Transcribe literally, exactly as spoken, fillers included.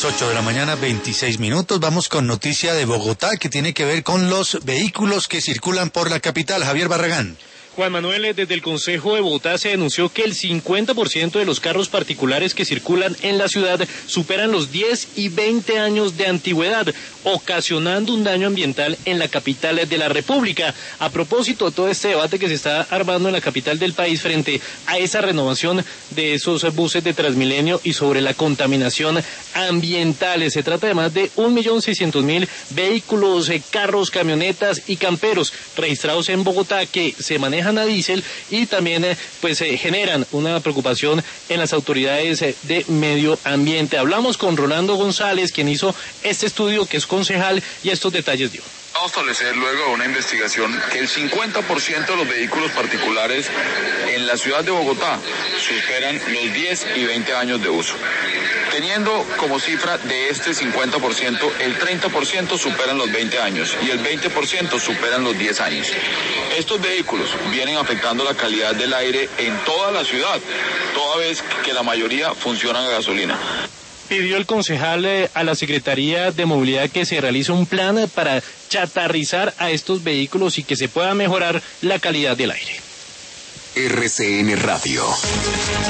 las ocho de la mañana, veintiséis minutos. Vamos con noticia de Bogotá que tiene que ver con los vehículos que circulan por la capital. Javier Barragán. Juan Manuel, desde el Consejo de Bogotá se denunció que el cincuenta por ciento de los carros particulares que circulan en la ciudad superan los diez y veinte años de antigüedad, ocasionando un daño ambiental en la capital de la República. A propósito de todo este debate que se está armando en la capital del país frente a esa renovación de esos buses de Transmilenio y sobre la contaminación ambiental, se trata de más de un millón seiscientos mil vehículos, carros, camionetas y camperos registrados en Bogotá que se manejan a diésel y también eh, pues eh, generan una preocupación en las autoridades eh, de medio ambiente. Hablamos con Rolando González, quien hizo este estudio, que es concejal, y estos detalles dio. Vamos a establecer luego de una investigación que el cincuenta por ciento de los vehículos particulares en la ciudad de Bogotá superan los diez y veinte años de uso. Teniendo como cifra de este cincuenta por ciento, el treinta por ciento superan los veinte años y el veinte por ciento superan los diez años. Estos vehículos vienen afectando la calidad del aire en toda la ciudad, toda vez que la mayoría funcionan a gasolina. Pidió el concejal eh, a la Secretaría de Movilidad que se realice un plan eh, para chatarrizar a estos vehículos y que se pueda mejorar la calidad del aire. R C N Radio.